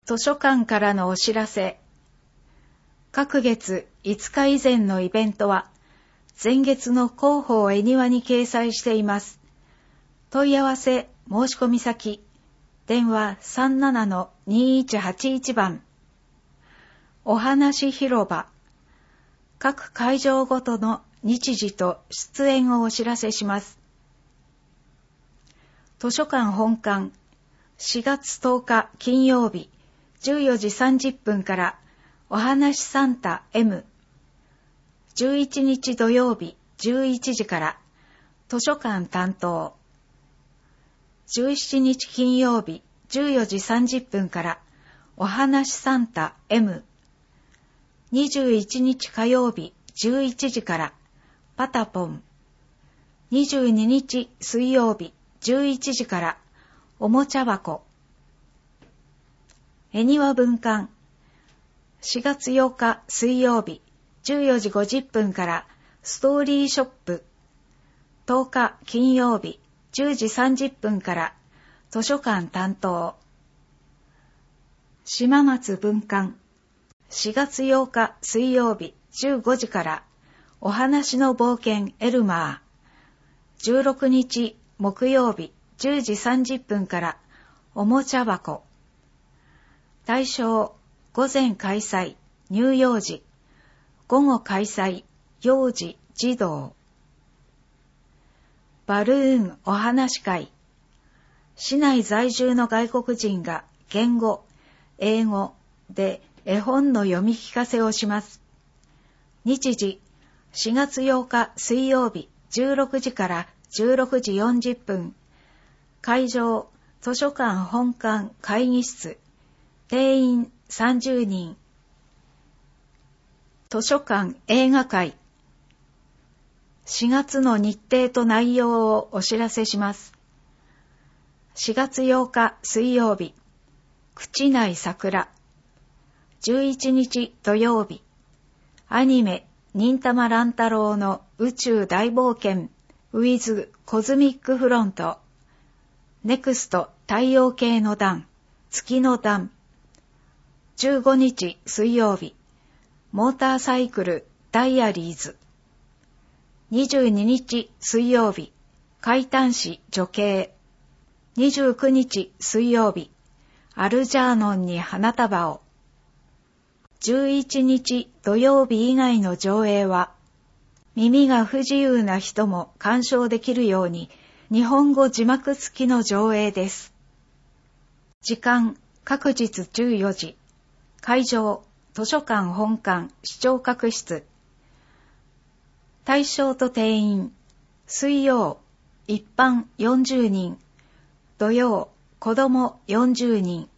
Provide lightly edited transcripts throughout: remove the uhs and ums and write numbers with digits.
図書館からのお知らせ。各月5日以前のイベントは、前月の広報絵庭に掲載しています。問い合わせ申し込み先、電話 37-2181 番。お話広場。各会場ごとの日時と出演をお知らせします。図書館本館、4月10日金曜日、14時30分からお話サンタ M。11日土曜日11時から図書館担当。17日金曜日14時30分からお話サンタ M。21日火曜日11時からパタポン。22日水曜日11時からおもちゃ箱。絵庭文館。4月8日水曜日14時50分からストーリーショップ。10日金曜日10時30分から図書館担当。島松文館。4月8日水曜日15時からお話の冒険エルマー。16日木曜日10時30分からおもちゃ箱。対象、午前開催、乳幼児。午後開催、幼児、児童。バルーンお話会。市内在住の外国人が言語、英語で絵本の読み聞かせをします。日時、4月8日水曜日16時から16時40分。会場、図書館本館会議室。定員30人。図書館映画会。4月の日程と内容をお知らせします。4月8日水曜日、口内桜。11日土曜日、アニメ忍たま乱太郎の宇宙大冒険 with コズミックフロント。ネクスト太陽系の段、月の段。15日水曜日、モーターサイクルダイアリーズ。22日水曜日、怪談師女系。29日水曜日、アルジャーノンに花束を。11日土曜日以外の上映は、耳が不自由な人も鑑賞できるように、日本語字幕付きの上映です。時間、各日14時。会場、図書館本館視聴覚室。対象と定員、水曜、一般40人、土曜、子供40人。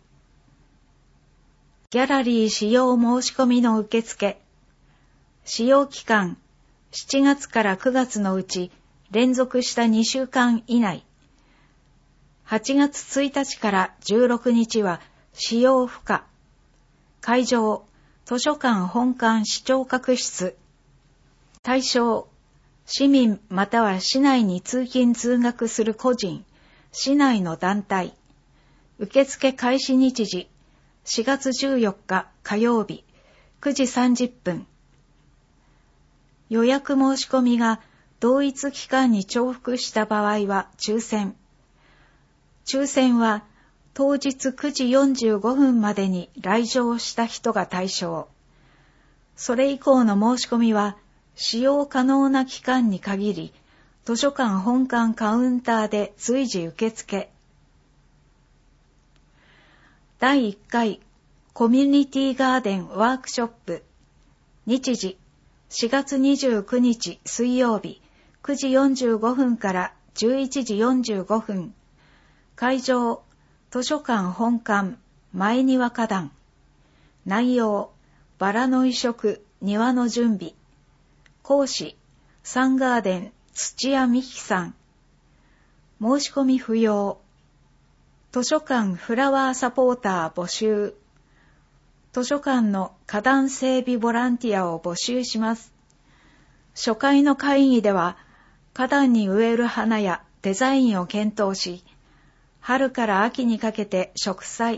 ギャラリー使用申し込みの受付。使用期間、7月から9月のうち連続した2週間以内。8月1日から16日は使用不可。会場、図書館本館視聴覚室。対象、市民または市内に通勤通学する個人、市内の団体。受付開始日時、4月14日火曜日、9時30分。予約申し込みが同一期間に重複した場合は抽選。抽選は当日9時45分までに来場した人が対象。それ以降の申し込みは使用可能な期間に限り、図書館本館カウンターで随時受付。第1回コミュニティガーデンワークショップ。日時、4月29日水曜日、9時45分から11時45分。会場、図書館本館前庭花壇。内容、バラの移植、庭の準備。講師、サンガーデン土屋美希さん。申し込み不要。図書館フラワーサポーター募集。図書館の花壇整備ボランティアを募集します。初回の会議では、花壇に植える花やデザインを検討し、春から秋にかけて植栽、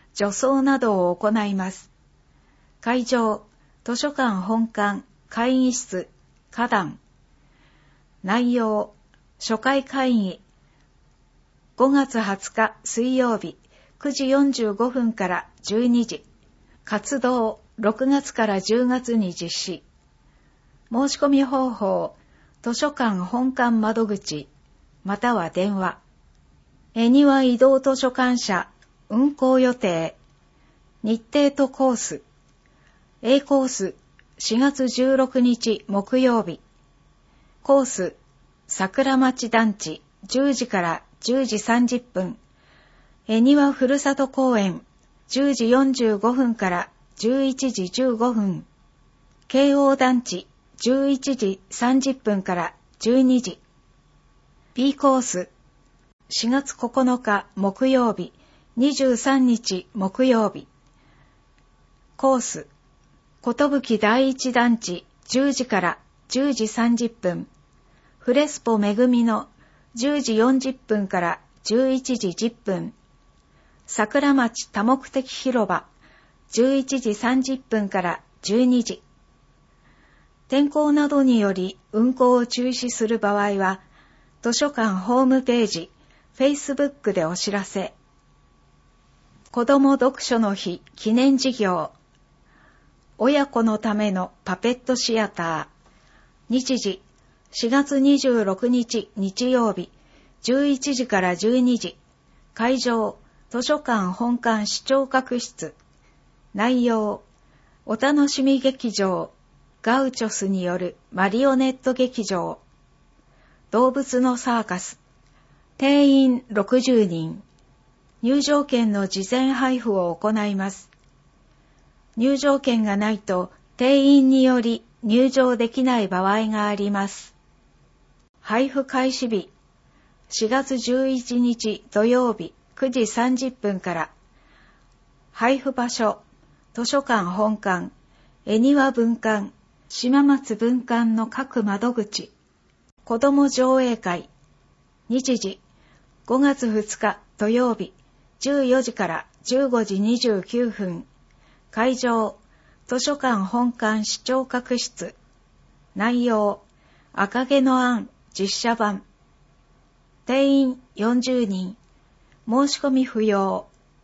除草などを行います。会場、図書館本館、会議室、花壇。内容、初回会議。5月20日水曜日、9時45分から12時。活動、6月から10月に実施。申し込み方法、図書館本館窓口、または電話。恵庭移動図書館社、運行予定。日程とコース。A コース、4月16日木曜日。コース、桜町団地、10時から10時30分。恵庭ふるさと公園、10時45分から11時15分。慶応団地、11時30分から12時。B コース、4月9日木曜日、23日木曜日。コース、寿第一団地、10時から10時30分。フレスポめぐみの10時40分から11時10分。桜町多目的広場、11時30分から12時。天候などにより運行を中止する場合は、図書館ホームページ、Facebook でお知らせ。子ども読書の日記念事業。親子のためのパペットシアター。日時、4月26日日曜日、11時から12時。会場、図書館本館視聴覚室。内容、お楽しみ劇場、ガウチョスによるマリオネット劇場。動物のサーカス。定員60人。入場券の事前配布を行います。入場券がないと定員により入場できない場合があります。配布開始日、4月11日土曜日9時30分から。配布場所、図書館本館、恵庭分館、島松分館の各窓口。子ども上映会。日時、5月2日土曜日、14時から15時29分。会場、図書館本館視聴覚室。内容、赤毛のアン実写版。定員40人。申し込み不要。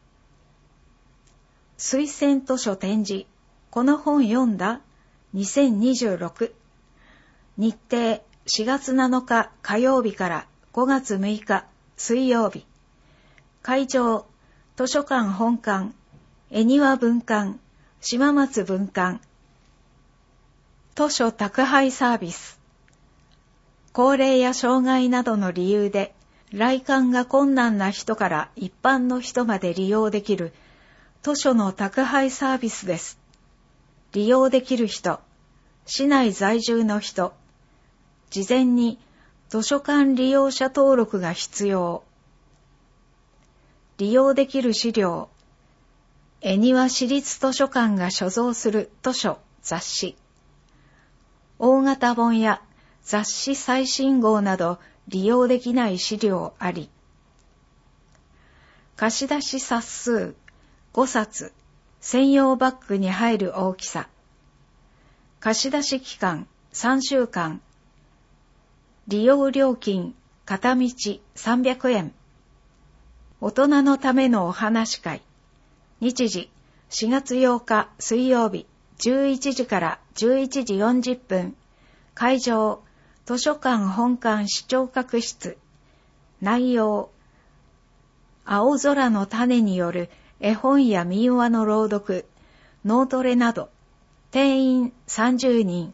推薦図書展示。この本読んだ ?2026。日程、4月7日火曜日から5月6日水曜日。会場、図書館本館、恵庭分館、島松分館。図書宅配サービス。高齢や障害などの理由で来館が困難な人から一般の人まで利用できる図書の宅配サービスです。利用できる人、市内在住の人、事前に図書館利用者登録が必要。利用できる資料、恵庭市立図書館が所蔵する図書、雑誌。大型本や雑誌最新号など利用できない資料あり。貸し出し冊数5冊、専用バッグに入る大きさ。貸し出し期間3週間。利用料金片道300円。大人のためのお話会。日時、4月8日水曜日、11時から11時40分。会場、図書館本館視聴覚室。内容、青空の種による絵本や民話の朗読、脳トレなど。定員30人。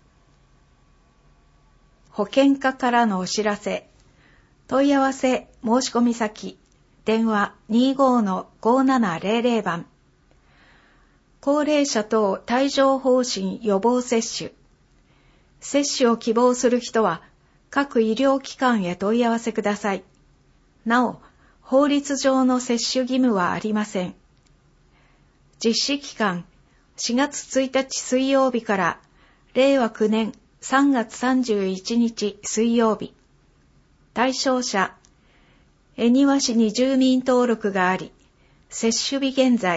保険課からのお知らせ。問い合わせ申し込み先。電話 25-5700 番。高齢者等帯状疱疹予防接種。接種を希望する人は各医療機関へ問い合わせください。なお、法律上の接種義務はありません。実施期間、4月1日水曜日から令和9年3月31日水曜日。対象者、恵庭市に住民登録があり、接種日現在、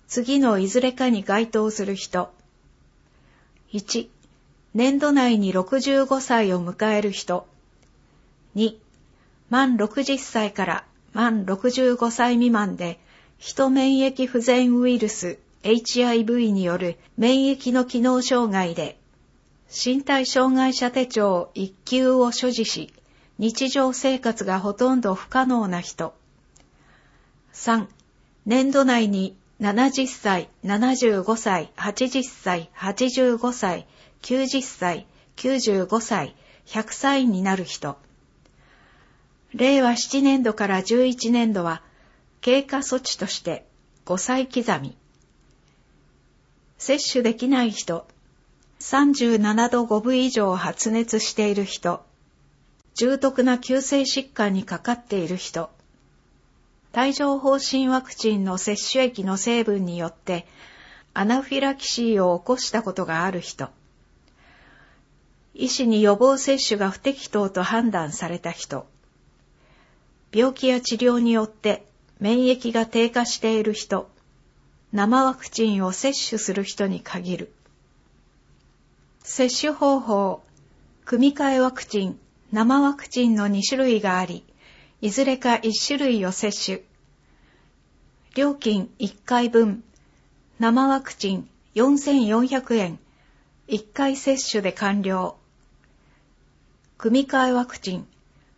次のいずれかに該当する人。1、年度内に65歳を迎える人。2、満60歳から満65歳未満で、ヒト免疫不全ウイルス HIV による免疫の機能障害で、身体障害者手帳1級を所持し、日常生活がほとんど不可能な人。3、年度内に70歳、75歳、80歳、85歳、90歳、95歳、100歳になる人。令和7年度から11年度は、経過措置として5歳刻み。接種できない人。37度5分以上発熱している人。重篤な急性疾患にかかっている人。帯状疱疹ワクチンの接種液の成分によってアナフィラキシーを起こしたことがある人。医師に予防接種が不適当と判断された人。病気や治療によって免疫が低下している人。生ワクチンを接種する人に限る。接種方法、組み換えワクチン、生ワクチンの2種類があり、いずれか1種類を接種。料金1回分、生ワクチン4400円、1回接種で完了。組み換えワクチン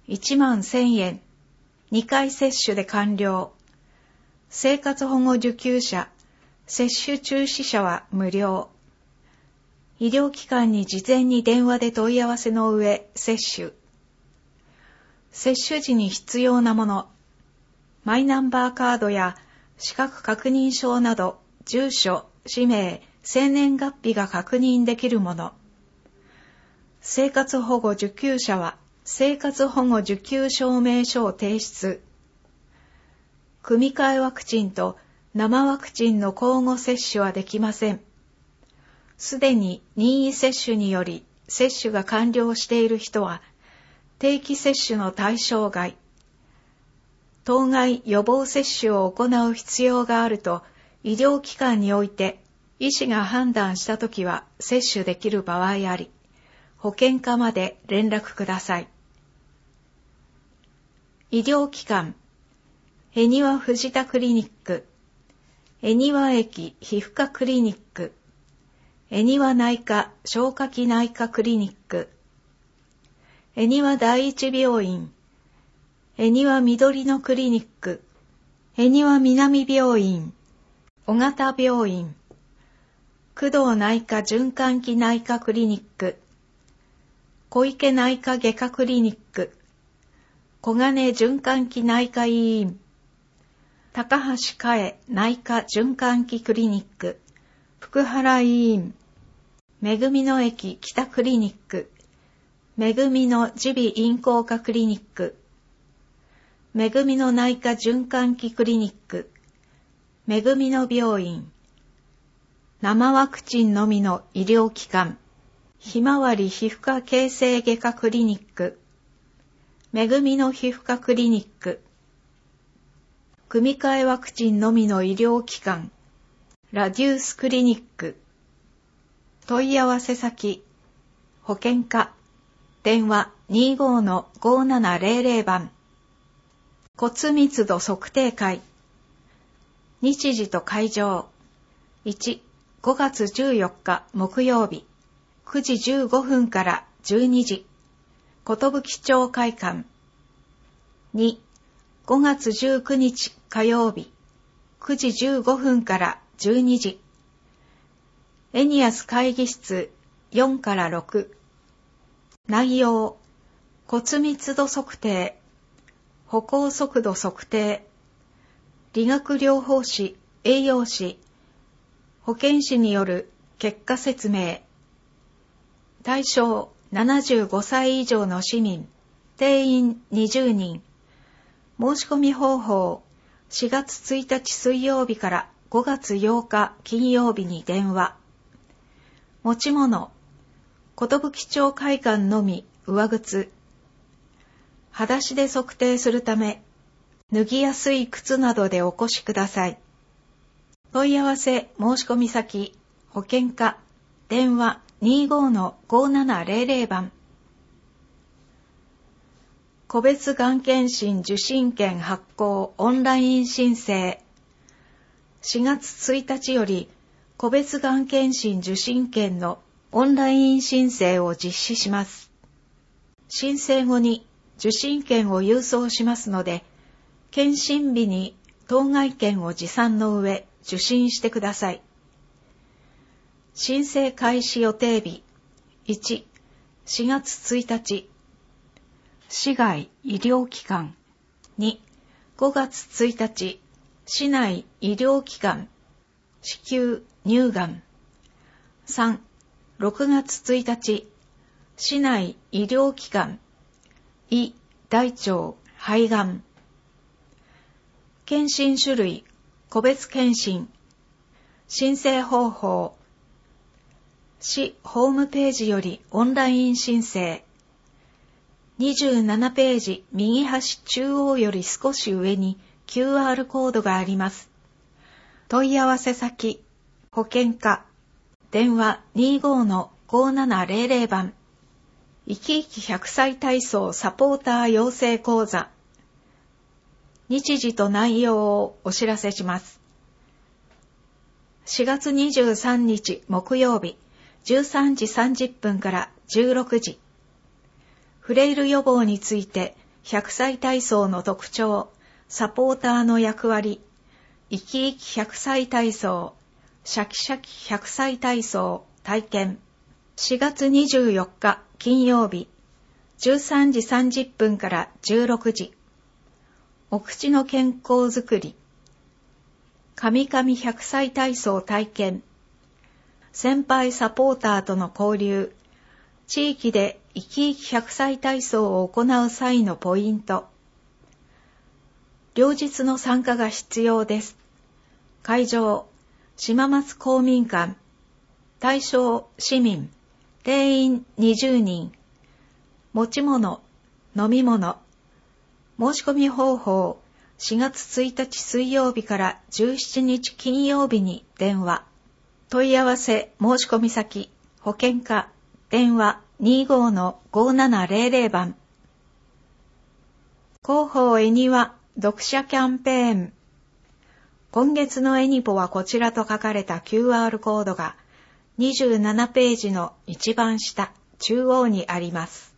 11000円、2回接種で完了。生活保護受給者、接種中止者は無料。医療機関に事前に電話で問い合わせの上、接種。接種時に必要なもの。マイナンバーカードや資格確認証など、住所、氏名、生年月日が確認できるもの。生活保護受給者は、生活保護受給証明書を提出。組み換えワクチンと生ワクチンの交互接種はできません。すでに任意接種により接種が完了している人は定期接種の対象外。当該予防接種を行う必要があると医療機関において医師が判断したときは接種できる場合あり、保健課まで連絡ください。医療機関、恵庭藤田クリニック、恵庭駅皮膚科クリニック、恵庭内科消化器内科クリニック、恵庭第一病院、恵庭緑のクリニック、恵庭南病院、尾形病院、工藤内科循環器内科クリニック、小池内科外科クリニック、小金循環器内科医院、高橋嘉恵内科循環器クリニック、福原医院、めぐみの駅北クリニック、めぐみの耳鼻咽喉科クリニック、めぐみの内科循環器クリニック、めぐみの病院、生ワクチンのみの医療機関、ひまわり皮膚科形成外科クリニック、めぐみの皮膚科クリニック、組み換えワクチンのみの医療機関、ラデュースクリニック。問い合わせ先、保健課、電話 25-5700 番。骨密度測定会。日時と会場。1、5月14日木曜日、9時15分から12時、寿町会館。2、5月19日火曜日、9時15分から12時、エニアス会議室4から6。内容、骨密度測定、歩行速度測定、理学療法士、栄養士、保健師による結果説明。対象75歳以上の市民、定員20人。申し込み方法、4月1日水曜日から5月8日金曜日に電話。持ち物、寿町会館のみ上靴。裸足で測定するため、脱ぎやすい靴などでお越しください。 問い合わせ申し込み先、保険課、電話 25-5700 番。個別がん検診受診券発行オンライン申請。4月1日より個別がん検診受診券のオンライン申請を実施します。申請後に受診券を郵送しますので、検診日に当該券を持参の上受診してください。申請開始予定日1、4月1日市外医療機関2、5月1日市内医療機関子宮乳がん3、6月1日市内医療機関胃大腸肺がん。検診種類個別検診。申請方法市ホームページよりオンライン申請。27ページ右端中央より少し上に QR コードがあります。問い合わせ先、保険課、電話 25-5700 番。生き生き100歳体操サポーター養成講座。日時と内容をお知らせします。4月23日木曜日、13時30分から16時。フレイル予防について100歳体操の特徴、サポーターの役割、生き生き100歳体操、シャキシャキ100歳体操体験。4月24日金曜日、13時30分から16時。お口の健康づくり。神々100歳体操体験。先輩サポーターとの交流。地域で生き生き100歳体操を行う際のポイント。両日の参加が必要です。会場、島松公民館。対象、市民。定員20人。持ち物、飲み物。申し込み方法、4月1日水曜日から17日金曜日に電話。問い合わせ申し込み先、保険課、電話 25-5700 番。広報絵庭読者キャンペーン。今月の絵にぽはこちらと書かれた QR コードが27ページの一番下中央にあります。